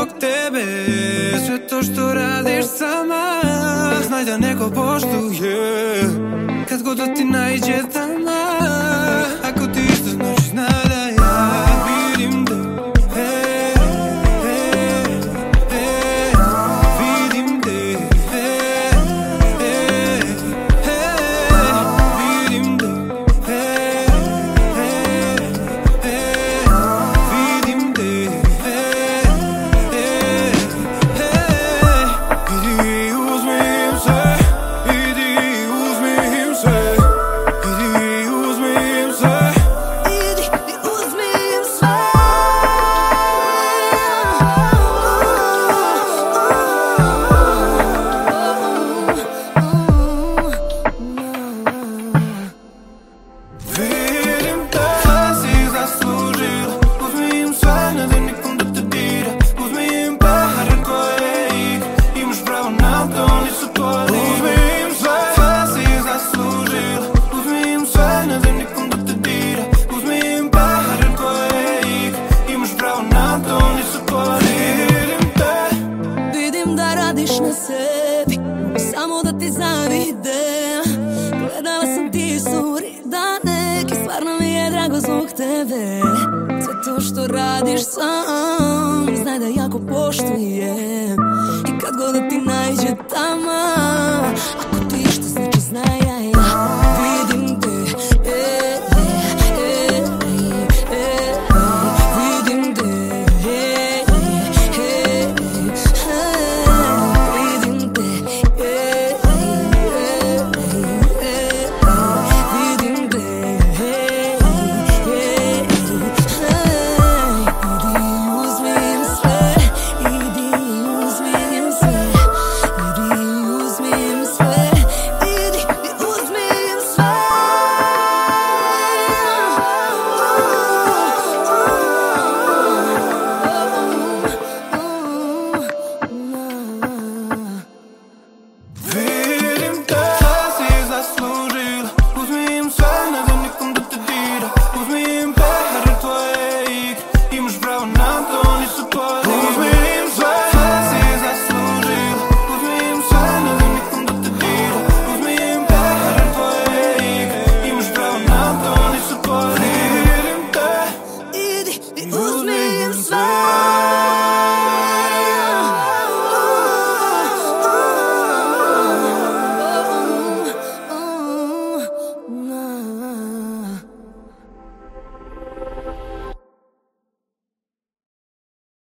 zbog tebe. Sve to što radiš sama, znaj da neko poštuje kad god da ti naiđe tama. Ako ti isto znaš, znaj da ja vidim te. Vidim te. Vidim te. Vidim te. Idi uzmi im sve. Idi uzmi im sve. Idi uzmi im sve. Idi i uzmi im sve. Vidim te, si zaslužila. Uzmi im sve, ne daj nikom da te dira. Uzmi im pare koje igra. Imaš pravo na to, nisu tvoje. Uzmi im sve, si zaslužila. Uzmi im sve, ne daj nikom da te dira. Uzmi im pare koje igra. Imaš pravo na to, nisu tvoje. Vidim te. Vidim da radiš na sebi, samo da ti zavide. Gledala sam ti suri dane, stvarno mi je drago zbog tebe. Sve to što radiš sam, znaj da jako poštujem. I kad god da ti naiđe tama,